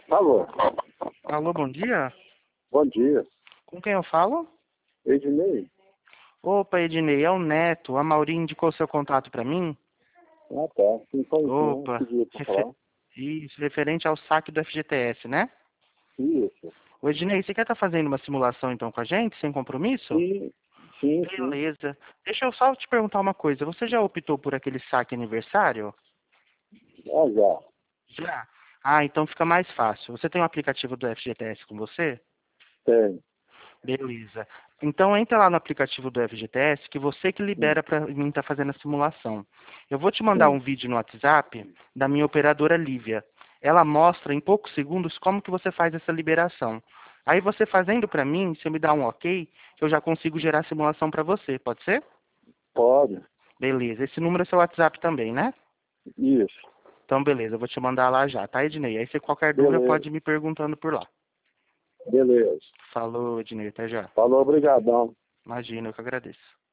Alô, Alô, bom dia. bom dia. Com quem eu falo? Ednei? Opa, Ednei, é o Neto. A Mauri indicou seu contato para mim. Ah, tá. Sim, foi sim, Opa, pedi pra falar. isso, referente ao saque do FGTS, né? Isso. Ô, Ednei, você quer estar fazendo uma simulação então com a gente, sem compromisso? Sim, sim, sim. Beleza. Deixa eu só te perguntar uma coisa. Você já optou por aquele saque aniversário? Ah, já. Já. Ah, então fica mais fácil. Você tem o aplicativo do FGTS com você? Tem. Beleza. Então entra lá no aplicativo do FGTS, que você que Sim, libera para mim estar fazendo a simulação. Eu vou te mandar um sim. vídeo no WhatsApp da minha operadora Lívia. Ela mostra em poucos segundos como que você faz essa liberação. Aí você fazendo para mim, você me dá um ok, que eu já consigo gerar a simulação para você, pode ser? Pode. Beleza. Esse número é seu WhatsApp também, né? Isso. Então beleza, eu vou te mandar lá já, tá, Ednei? Aí se qualquer dúvida Beleza. pode ir me perguntando por lá. Beleza. Falou, Ednei, até já. Falou, obrigadão. Imagina, eu que agradeço.